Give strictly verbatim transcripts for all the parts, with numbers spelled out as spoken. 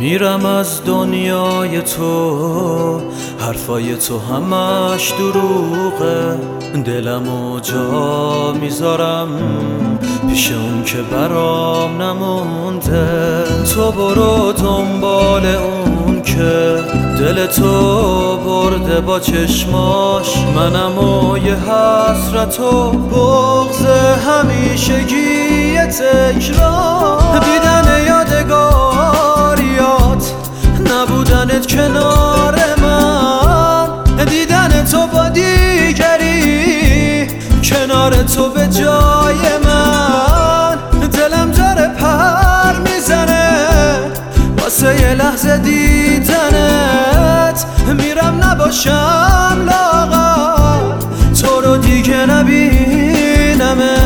میرم از دنیای تو، حرفای تو همش دروغه، دلمو جا میذارم پیش اون که برام نمونده. تو برو دنبال اون که دل تو برده با چشماش، منم و یه حسرت و بغض همیشگی تکرار. دیدن یادگاریات، نبودنت کنار من، دیدن تو با دیگری، کنار تو به جای من. دلم داره پر میزنه واسه یه لحظه دیدنت، میرم نباشم لاغر تو رو دیگه نبینمه.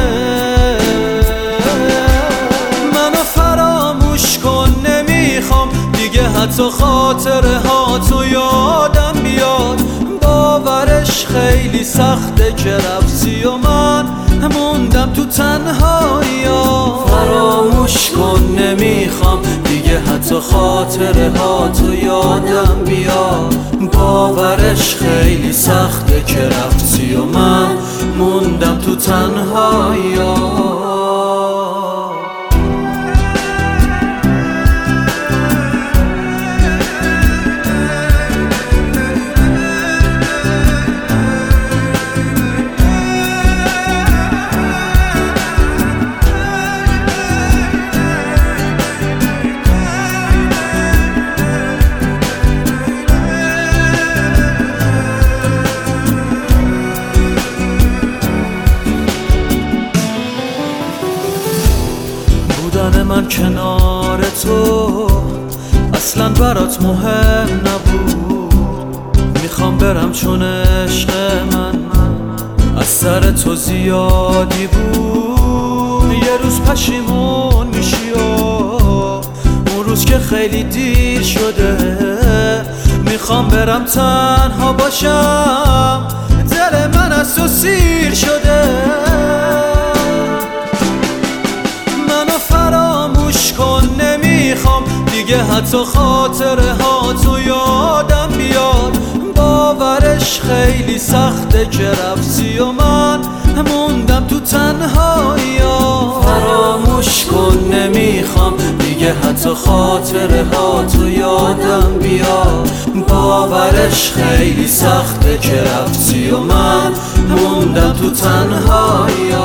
منو فراموش کن، نمیخوام دیگه حتی خاطره ها تو یادم بیاد. باورش خیلی سخته که رفتی و من موندم تو تنهایی. فراموش کن، نمیخوام دیگه حتی خاطره ها تو یادم بیاد. باورش خیلی سخته که رفتی و من موندم تو تنهایی. بودن من کنار تو اصلا برات مهم نبود. میخوام برم چون عشق من از سر تو زیادی بود. یه روز پشیمون میشی و اون روز که خیلی دیر شده. میخوام برم تنها باشم، دل من از تو سیر شده. فراموش کن، نمیخوام دیگه حتی خاطره ها تو یادم بیاد. باورش خیلی سخته که رفتی و من موندم تو تنهایی. فراموش کن، نمیخوام دیگه حتی خاطره ها تو یادم بیاد. باورش خیلی سخته که رفتی و من موندم تو تنهایی.